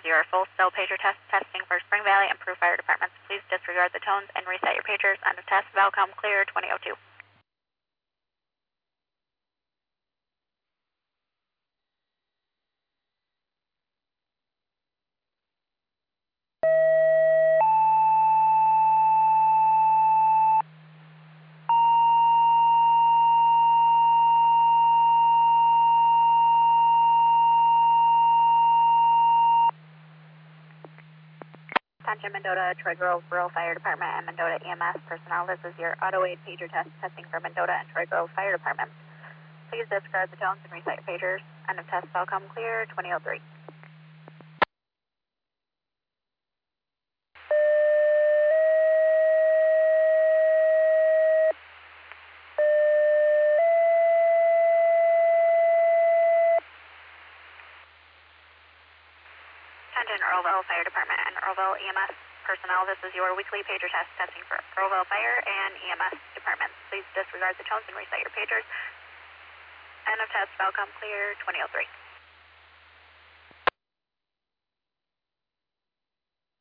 your full cell pager test testing for Spring Valley and Prue Fire Departments. Please disregard the tones and reset your pagers. End of test. Valcom clear 2002. Attention Mendota, Troy Grove Rural Fire Department and Mendota EMS personnel. This is your auto aid pager test testing for Mendota and Troy Grove Fire Departments. Please disregard the tones and reset your pagers. End of test. Valcom clear 2003. Attention Earlville Fire Department and Earlville EMS personnel. This is your weekly pager test testing for Earlville Fire and EMS departments. Please disregard the tones and reset your pagers. End of test. Valcom clear 2003.